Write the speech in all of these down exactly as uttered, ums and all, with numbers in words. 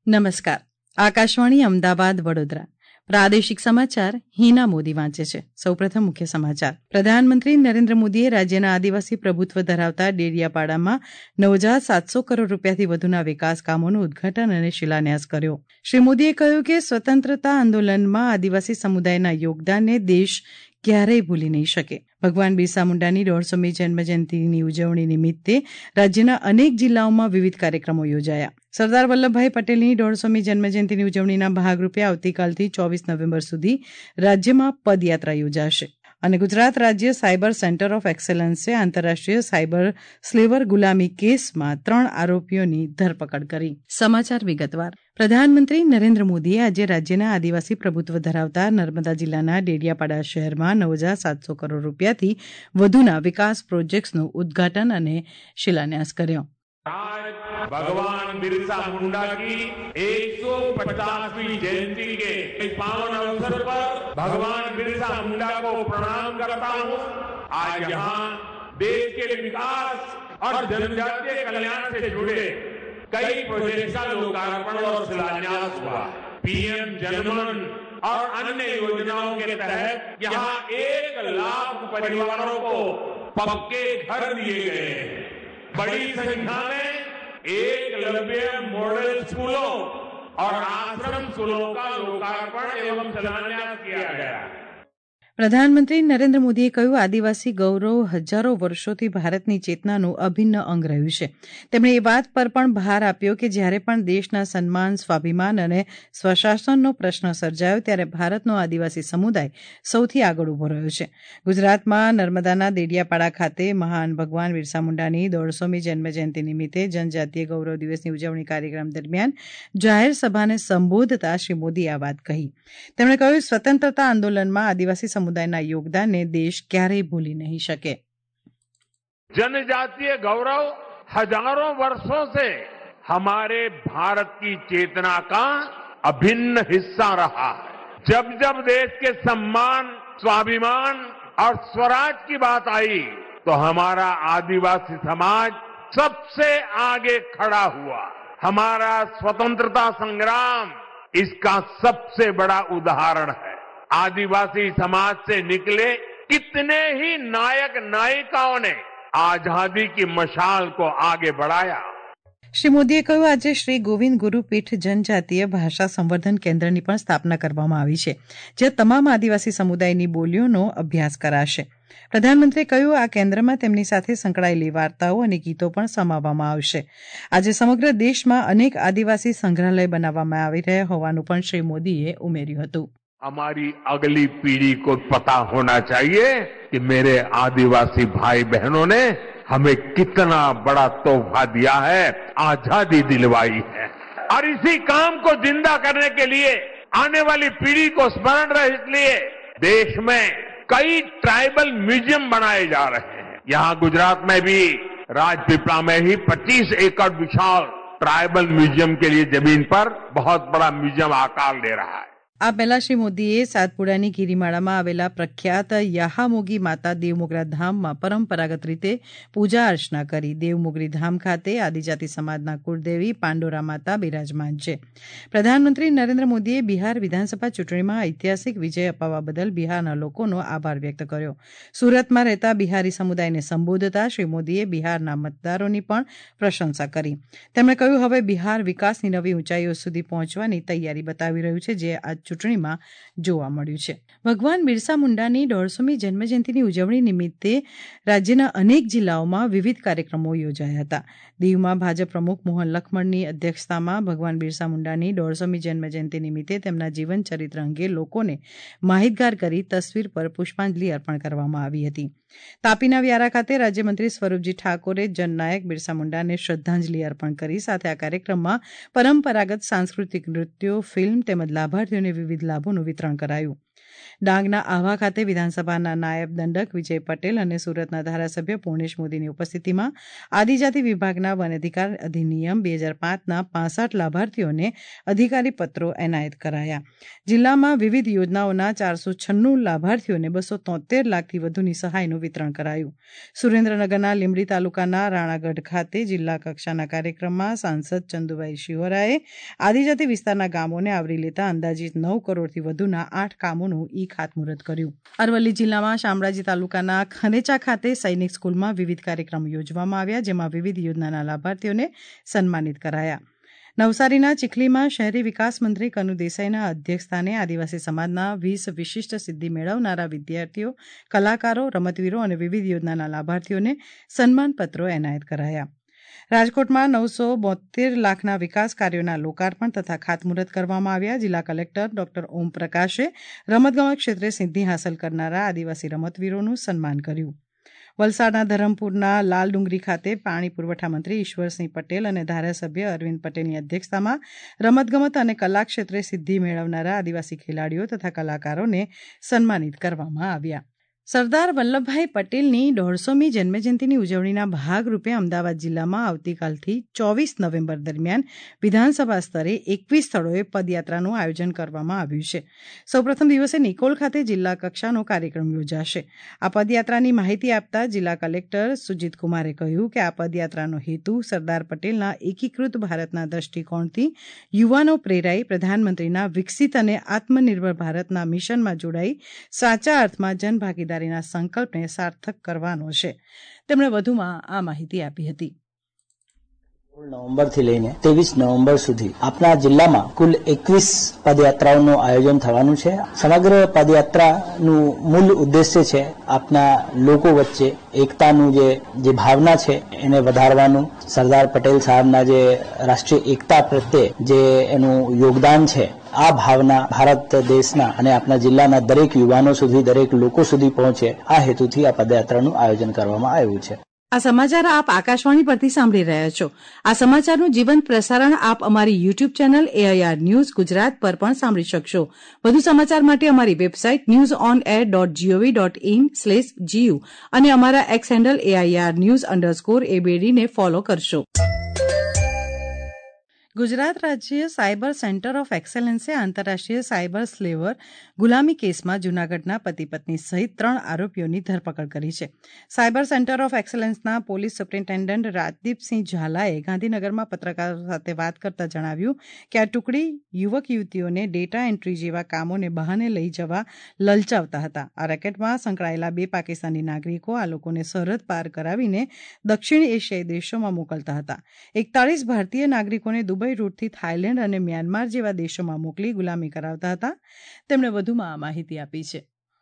નમસ્કાર. આકાશવાણી અમદાવાદ વડોદરા પ્રાદેશિક સમાચાર હિના મોદી વાંચે છે. સૌપ્રથમ મુખ્ય સમાચાર. પ્રધાનમંત્રી નરેન્દ્ર મોદીએ રાજ્યના આદિવાસી પ્રભુત્વ ધરાવતા ડેડિયાપાડામાં નવ હજાર સાતસો કરોડ રૂપિયાથી વધુના વિકાસ કામોનું ઉદઘાટન અને શિલાન્યાસ કર્યો. શ્રી મોદીએ કહ્યું કે સ્વતંત્રતા આંદોલનમાં આદિવાસી સમુદાયના યોગદાનને દેશ ક્યારેય ભૂલી નહીં શકે. ભગવાન બિરસા મુંડાની દોઢસોમી જન્મજયંતિની ઉજવણી નિમિત્તે રાજ્યના અનેક જિલ્લાઓમાં વિવિધ કાર્યક્રમો યોજાયા. સરદાર વલ્લભભાઈ પટેલની દોઢસોમી જન્મજયંતિની ઉજવણીના ભાગરૂપે આવતીકાલથી ચોવીસ નવેમ્બર સુધી રાજ્યમાં પદયાત્રા યોજાશે. અને ગુજરાત રાજ્ય સાયબર સેન્ટર ઓફ એક્સેલન્સે આંતરરાષ્ટ્રીય સાયબર સ્લેવર ગુલામી કેસમાં ત્રણ આરોપીઓની ધરપકડ કરી. સમાચાર વિગતવાર. પ્રધાનમંત્રી નરેન્દ્ર મોદીએ આજે રાજ્યના આદિવાસી પ્રભુત્વ ધરાવતા નર્મદા જિલ્લાના ડેડિયાપાડા શહેરમાં નવ હજાર સાતસો કરોડ રૂપિયાથી વધુના વિકાસ પ્રોજેક્ટ્સનું ઉદઘાટન અને શિલાન્યાસ કર્યો. भगवान बिरसा मुंडा की एक सौ पचासवीं जयंती के इस पावन अवसर पर भगवान बिरसा मुंडा को प्रणाम करता हूँ. आज यहाँ देश के विकास और जनजातीय कल्याण से जुड़े कई प्रोजेक्ट का लोकार्पण और शिलान्यास हुआ. पीएम जनमन और अन्य योजनाओं के तहत यहाँ एक लाख परिवारों को पक्के घर दिए गए हैं. बड़ी संख्या में एकलव्य मॉडल स्कूलों और आश्रम स्कूलों का लोकार्पण एवं शिलान्यास किया गया. પ્રધાનમંત્રી નરેન્દ્ર મોદીએ કહ્યું, આદિવાસી ગૌરવ હજારો વર્ષોથી ભારતની ચેતનાનું અભિન્ન અંગ રહ્યું છે. તેમણે એ વાત પર પણ ભાર આપ્યો કે જ્યારે પણ દેશના સન્માન, સ્વાભિમાન અને સ્વશાસનનો પ્રશ્ન સર્જાયો ત્યારે ભારતનો આદિવાસી સમુદાય સૌથી આગળ ઉભો રહ્યો છે. ગુજરાતમાં નર્મદાના દેડિયાપાડા ખાતે મહાન ભગવાન બિરસા મુંડાની દોઢસોમી જન્મજયંતિ નિમિત્તે જનજાતીય ગૌરવ દિવસની ઉજવણી કાર્યક્રમ દરમિયાન જાહેર સભાને સંબોધતા શ્રી મોદીએ આ વાત કહી. તેમણે કહ્યું, સ્વતંત્રતા આંદોલનમાં આદિવાસી समुदाय योगदान ने देश क्यारे भूली नहीं सके. जनजातीय गौरव हजारों वर्षों से हमारे भारत की चेतना का अभिन्न हिस्सा रहा है. जब जब देश के सम्मान, स्वाभिमान और स्वराज की बात आई तो हमारा आदिवासी समाज सबसे आगे खड़ा हुआ. हमारा स्वतंत्रता संग्राम इसका सबसे बड़ा उदाहरण है. आदिवासी समाज से निकले कितने ही नायक नायिकाओं ने आजादी की मशाल को आगे बढ़ाया. શ્રી મોદીએ કહ્યું, આજે શ્રી ગોવિંદ ગુરુપીઠ જનજાતીય ભાષા સંવર્ધન કેન્દ્રની પણ સ્થાપના કરવામાં આવી છે, જ્યાં તમામ આદિવાસી સમુદાયની બોલીઓનો અભ્યાસ કરાશે. પ્રધાનમંત્રીએ કહ્યું, આ કેન્દ્રમાં તેમની સાથે સંકળાયેલી વાર્તાઓ અને ગીતો પણ સમાવવામાં આવશે. આજે સમગ્ર દેશમાં અનેક આદિવાસી સંગ્રહાલય બનાવવામાં આવી રહ્યા હોવાનું પણ શ્રી મોદીએ ઉમેર્યું હતું. हमारी अगली पीढ़ी को पता होना चाहिए कि मेरे आदिवासी भाई बहनों ने हमें कितना बड़ा तोहफा दिया है, आजादी दिलवाई है. और इसी काम को जिंदा करने के लिए, आने वाली पीढ़ी को स्मरण रहे, इसलिए देश में कई ट्राइबल म्यूजियम बनाए जा रहे हैं. यहाँ गुजरात में भी राजपीपला में ही पच्चीस एकड़ विशाल ट्राइबल म्यूजियम के लिए जमीन पर बहुत बड़ा म्यूजियम आकार ले रहा है. આ પહેલા શ્રી મોદીએ સાતપુડાની ગિરિમાળામાં આવેલા પ્રખ્યાત યાહામોગી માતા દેવમોગરા ધામમાં પરંપરાગત રીતે પૂજા અર્ચના કરી. દેવમોગરી ધામ ખાતે આદિજાતિ સમાજના કુળદેવી પાંડોરા માતા બિરાજમાન છે. પ્રધાનમંત્રી નરેન્દ્ર મોદીએ બિહાર વિધાનસભા ચૂંટણીમાં ઐતિહાસિક વિજય અપાવવા બદલ બિહારના લોકોનો આભાર વ્યક્ત કર્યો. સુરતમાં રહેતા બિહારી સમુદાયને સંબોધતા શ્રી મોદીએ બિહારના મતદારોની પણ પ્રશંસા કરી. તેમણે કહ્યું, હવે બિહાર વિકાસની નવી ઊંચાઈઓ સુધી પહોંચવાની તૈયારી બતાવી રહ્યું છે, જે આ ચૂંટણીમાં જોવા મળ્યું છે. ભગવાન બિરસા મુંડાની દોઢસોમી જન્મજયંતિની ઉજવણી નિમિત્તે રાજ્યના અનેક જિલ્લાઓમાં વિવિધ કાર્યક્રમો યોજાયા હતા. દીવમાં ભાજપ પ્રમુખ મોહન લખમણની અધ્યક્ષતામાં ભગવાન બિરસા મુંડાની દોઢસોમી જન્મજયંતિ નિમિત્તે તેમના જીવન ચરિત્ર અંગે લોકોને માહિતગાર કરી તસવીર પર પુષ્પાંજલિ અર્પણ કરવામાં આવી હતી. તાપીના વ્યારા ખાતે રાજ્યમંત્રી સ્વરૂપજી ઠાકોરે જનનાયક બિરસા મુંડાને શ્રદ્ધાંજલિ અર્પણ કરી. સાથે આ કાર્યક્રમમાં પરંપરાગત સાંસ્કૃતિક નૃત્યો, ફિલ્મ તેમજ લાભાર્થીઓને વિવિધ લાભોનું વિતરણ કરાયું. ડાંગના આહવા ખાતે વિધાનસભાના નાયબ દંડક વિજય પટેલ અને સુરતના ધારાસભ્ય પૂર્ણેશ મોદીની ઉપસ્થિતિમાં આદિજાતિ વિભાગના વન અધિકાર અધિનિયમ બે હજાર પાંચના પાસઠ લાભાર્થીઓને અધિકારી પત્રો એનાયત કરાયા. જિલ્લામાં વિવિધ યોજનાઓના ચારસો છન્નું લાભાર્થીઓને બસો તોતેર લાખથી વધુની સહાયનું વિતરણ કરાયું. સુરેન્દ્રનગરના લીંબડી તાલુકાના રાણાગઢ ખાતે જિલ્લા કક્ષાના કાર્યક્રમમાં સાંસદ ચંદુભાઈ શિહોરાએ આદિજાતિ વિસ્તારના ગામોને આવરી લેતા અંદાજિત નવ કરોડથી વધુના આઠ કામોનું ઈ ખાતમુહૂર્ત કર્યું. અરવલ્લી જિલ્લામાં શામળાજી તાલુકાના ખનેચા ખાતે સૈનિક સ્કૂલમાં વિવિધ કાર્યક્રમો યોજવામાં આવ્યા, જેમાં વિવિધ યોજનાના લાભાર્થીઓને સન્માનિત કરાયા. નવસારીના ચીખલીમાં શહેરી વિકાસ મંત્રી કનુ દેસાઈના અધ્યક્ષસ્થાને આદિવાસી સમાજના વીસ વિશિષ્ટ સિદ્ધિ મેળવનારા વિદ્યાર્થીઓ, કલાકારો, રમતવીરો અને વિવિધ યોજનાના લાભાર્થીઓને સન્માનપત્રો એનાયત કરાયા. રાજકોટમાં નવસો બોતેર લાખના વિકાસ કાર્યોના લોકાર્પણ તથા ખાતમુહૂર્ત કરવામાં આવ્યા. જિલ્લા કલેક્ટર ડોક્ટર ઓમ પ્રકાશે રમતગમત ક્ષેત્રે સિદ્ધિ હાંસલ કરનારા આદિવાસી રમતવીરોનું સન્માન કર્યું. વલસાડના ધરમપુરના લાલ ડુંગરી ખાતે પાણી પુરવઠા મંત્રી ઈશ્વરસિંહ પટેલ અને ધારાસભ્ય અરવિંદ પટેલની અધ્યક્ષતામાં રમતગમત અને કલા ક્ષેત્રે સિદ્ધિ મેળવનારા આદિવાસી ખેલાડીઓ તથા કલાકારોને સન્માનિત કરવામાં આવ્યા. સરદાર વલ્લભભાઈ પટેલની દોઢસોમી જન્મજયંતિની ઉજવણીના ભાગરૂપે અમદાવાદ જિલ્લામાં આવતીકાલથી ચોવીસ નવેમ્બર દરમિયાન વિધાનસભા સ્તરે એકવીસ સ્થળોએ પદયાત્રાનું આયોજન કરવામાં આવ્યું છે. સૌપ્રથમ દિવસે નિકોલ ખાતે જિલ્લા કક્ષાનો કાર્યક્રમ યોજાશે. આ પદયાત્રાની માહિતી આપતા જિલ્લા કલેક્ટર સુજીત કુમારે કહ્યું કે આ પદયાત્રાનો હેતુ સરદાર પટેલના એકીકૃત ભારતના દ્રષ્ટિકોણથી યુવાનો પ્રેરાઈ પ્રધાનમંત્રીના વિકસિત અને આત્મનિર્ભર ભારતના મિશનમાં જોડાઈ સાચા અર્થમાં જનભાગીદારી ના સંકલ્પને સાર્થક કરવાનો છે. તેમણે વધુમાં આ માહિતી આપી હતી. નવેમ્બર થી લઈને ત્રેવીસ નવેમ્બર સુધી આપણા જિલ્લામાં કુલ એકવીસ પદયાત્રાઓનું આયોજન થવાનું છે. સમગ્ર પદયાત્રાનું મૂળ ઉદ્દેશ્ય છે આપના લોકો વચ્ચે એકતાનું જે જે ભાવના છે એને વધારવાનું. સરદાર પટેલ સાહેબના જે રાષ્ટ્રીય એકતા પ્રત્યે જે એનું યોગદાન છે, આ ભાવના ભારત દેશના અને આપણા જિલ્લાના દરેક યુવાનો સુધી, દરેક લોકો સુધી પહોંચે, આ હેતુથી આ પદયાત્રાનું આયોજન કરવામાં આવ્યું છે. આ સમાચાર આપ આકાશવાણી પરથી સાંભળી રહ્યા છો. આ સમાચારનું જીવંત પ્રસારણ આપ અમારી YouTube channel AIR news Gujarat પર પણ સાંભળી શકશો. વધુ સમાચાર માટે અમારી website news on air dot GOV dot in slash GU અને અમારા X handle AIR news underscore એબીડીને ફોલો કરશો. ગુજરાત રાજ્ય સાયબર સેન્ટર ઓફ એક્સેલન્સે આંતરરાષ્ટ્રીય સાયબર સ્લેવર ગુલામી કેસમાં જૂનાગઢના પતિ પત્ની સહિત ત્રણ આરોપીઓની ધરપકડ કરી છે. સાયબર સેન્ટર ઓફ એક્સેલન્સના પોલીસ સુપ્રિન્ટેન્ડન્ટ રાજદીપસિંહ ઝાલાએ ગાંધીનગરમાં પત્રકારો સાથે વાત કરતા જણાવ્યું કે આ ટુકડી યુવક યુવતીઓને ડેટા એન્ટ્રી જેવા કામોને બહાને લઈ જવા લલચાવતા હતા. આ રેકેટમાં સંકળાયેલા બે પાકિસ્તાની નાગરિકો આ લોકોને સરહદ પાર કરાવીને દક્ષિણ એશિયાઈ દેશોમાં મોકલતા હતા. એકતાળીસ ભારતીય નાગરિકોને દુબઈ રૂટથી થાઇલેન્ડ અને મ્યાનમાર જેવા દેશોમાં મોકલી ગુલામી કરાવતા હતા. તેમણે વધુમાં આ માહિતી આપી છે.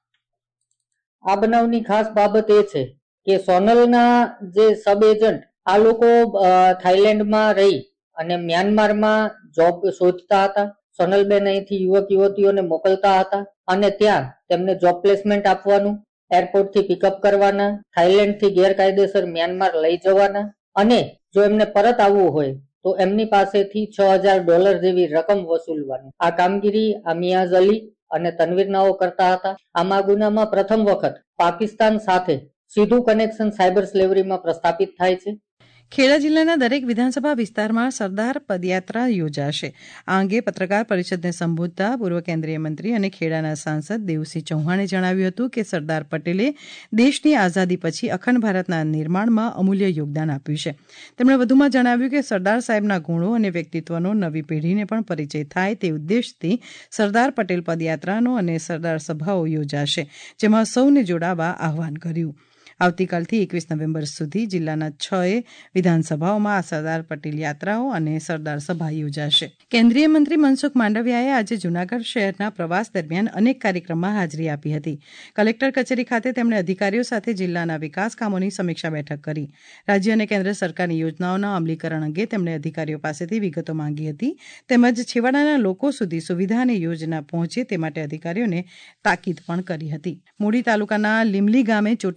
આ બનાવની ખાસ બાબત એ છે કે સોનલના જે સબ એજન્ટ આ લોકો થાઇલેન્ડમાં રહી અને મ્યાનમારમાં જોબ શોધતા હતા. સોનલબેન અહીંથી યુવક યુવતીઓને મોકલતા હતા અને ત્યાં તેમને જોબ પ્લેસમેન્ટ આપવાનું, એરપોર્ટથી પિકઅપ કરવાના, થાઇલેન્ડથી ગેરકાયદેસર મ્યાનમાર લઈ જવાના અને જો એમને પરત આવવું હોય તો એમની પાસેથી છ હજાર ડોલર જેવી રકમ વસૂલવાની. આ કામગીરી આ મિયાઝ અલી અને તનવીરનાઓ કરતા હતા. આમાં ગુનામાં પ્રથમ વખત પાકિસ્તાન સાથે સીધું કનેક્શન સાયબર સ્લેવરીમાં પ્રસ્થાપિત થાય છે. ખેડા જિલ્લાના દરેક વિધાનસભા વિસ્તારમાં સરદાર પદયાત્રા યોજાશે. આ અંગે પત્રકાર પરિષદને સંબોધતા પૂર્વ કેન્દ્રીય મંત્રી અને ખેડાના સાંસદ દેવસિંહ ચૌહાણે જણાવ્યું હતું કે સરદાર પટેલે દેશની આઝાદી પછી અખંડ ભારતના નિર્માણમાં અમૂલ્ય યોગદાન આપ્યું છે. તેમણે વધુમાં જણાવ્યું કે સરદાર સાહેબના ગુણો અને વ્યક્તિત્વનો નવી પેઢીને પણ પરિચય થાય તે ઉદ્દેશથી સરદાર પટેલ પદયાત્રાનો અને સરદાર સભાઓ યોજાશે, જેમાં સૌને જોડાવા આહવાન કર્યું. આવતીકાલથી એકવીસ નવેમ્બર સુધી જિલ્લાના છ એ વિધાનસભાઓમાં આ સરદાર પટેલ યાત્રાઓ અને સરદાર સભા યોજાશે. કેન્દ્રીય મંત્રી મનસુખ માંડવિયાએ આજે જૂનાગઢ શહેરના પ્રવાસ દરમિયાન અનેક કાર્યક્રમમાં હાજરી આપી હતી. કલેક્ટર કચેરી ખાતે તેમણે અધિકારીઓ સાથે જિલ્લાના વિકાસ કામોની સમીક્ષા બેઠક કરી. રાજ્ય અને કેન્દ્ર સરકારની યોજનાઓના અમલીકરણ અંગે તેમણે અધિકારીઓ પાસેથી વિગતો માંગી હતી. તેમજ છેવાડાના લોકો સુધી સુવિધા અને યોજના પહોંચે તે માટે અધિકારીઓને તાકીદ પણ કરી હતી. મૂડી તાલુકાના લીમલી ગામે ચોટીલા નાયબ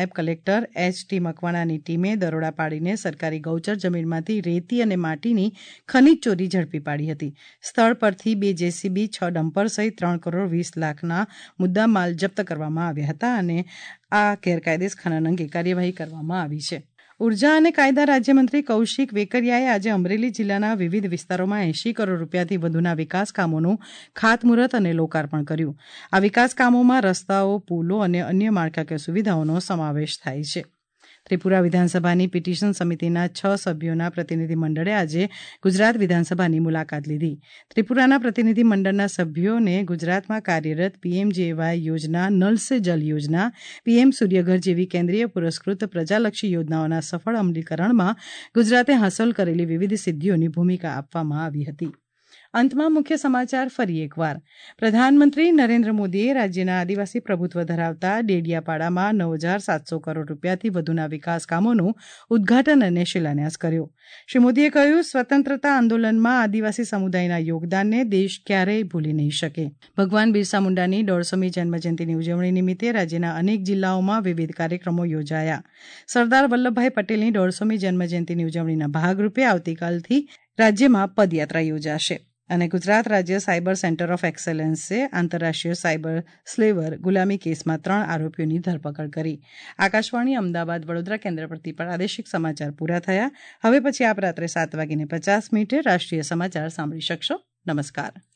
નાયબ કલેક્ટર એચ ટી મકવાણાની ટીમે દરોડા પાડીને સરકારી ગૌચર જમીનમાંથી રેતી અને માટીની ખનીજ ચોરી ઝડપી પાડી હતી. સ્થળ પરથી બે જેસીબી, છ ડમ્પર સહિત ત્રણ કરોડ વીસ લાખના મુદ્દામાલ જપ્ત કરવામાં આવ્યા હતા અને આ ગેરકાયદેસર ખનન અંગે કાર્યવાહી કરવામાં આવી છે. ઉર્જા અને કાયદા રાજ્યમંત્રી કૌશિક વેકરિયાએ આજે અમરેલી જિલ્લાના વિવિધ વિસ્તારોમાં એંશી કરોડ રૂપિયાથી વધુના વિકાસ કામોનું ખાતમુહૂર્ત અને લોકાર્પણ કર્યું. આ વિકાસ કામોમાં રસ્તાઓ, પુલો અને અન્ય માળખાકીય સુવિધાઓનો સમાવેશ થાય છે. ત્રિપુરા વિધાનસભાની પિટિશન સમિતિના છ સભ્યોના પ્રતિનિધિ મંડળે આજે ગુજરાત વિધાનસભાની મુલાકાત લીધી. ત્રિપુરાના પ્રતિનિધિ મંડળના સભ્યોને ગુજરાતમાં કાર્યરત પીએમજેવાય યોજના, નલ સે જલ યોજના, પીએમ સૂર્યઘર જેવી કેન્દ્રીય પુરસ્કૃત પ્રજાલક્ષી યોજનાઓના સફળ અમલીકરણમાં ગુજરાતે હાંસલ કરેલી વિવિધ સિદ્ધિઓની ભૂમિકા આપવામાં આવી હતી. અંતમાં મુખ્ય સમાચાર ફરી એકવાર. પ્રધાનમંત્રી નરેન્દ્ર મોદીએ રાજ્યના આદિવાસી પ્રભુત્વ ધરાવતા ડેડિયાપાડામાં નવ હજાર સાતસો કરોડ રૂપિયાથી વધુના વિકાસ કામોનું ઉદઘાટન અને શિલાન્યાસ કર્યો. શ્રી મોદીએ કહ્યું, સ્વતંત્રતા આંદોલનમાં આદિવાસી સમુદાયના યોગદાનને દેશ ક્યારેય ભૂલી નહીં શકે. ભગવાન બિરસા મુંડાની દોઢસોમી જન્મજયંતિની ઉજવણી નિમિત્તે રાજ્યના અનેક જિલ્લાઓમાં વિવિધ કાર્યક્રમો યોજાયા. સરદાર વલ્લભભાઈ પટેલની દોઢસોમી જન્મજયંતિની ઉજવણીના ભાગરૂપે આવતીકાલથી રાજ્યમાં પદયાત્રા યોજાશે. અને ગુજરાત રાજ્ય સાયબર સેન્ટર ઓફ એક્સેલન્સે આંતરરાષ્ટ્રીય સાયબર સ્લેવર ગુલામી કેસમાં ત્રણ આરોપીઓની ધરપકડ કરી. આકાશવાણી અમદાવાદ વડોદરા કેન્દ્ર પરથી પ્રાદેશિક સમાચાર પૂરા થયા. હવે પછી આપ રાત્રે સાત વાગીને પચાસ મિનિટે રાષ્ટ્રીય સમાચાર સાંભળી શકશો. નમસ્કાર.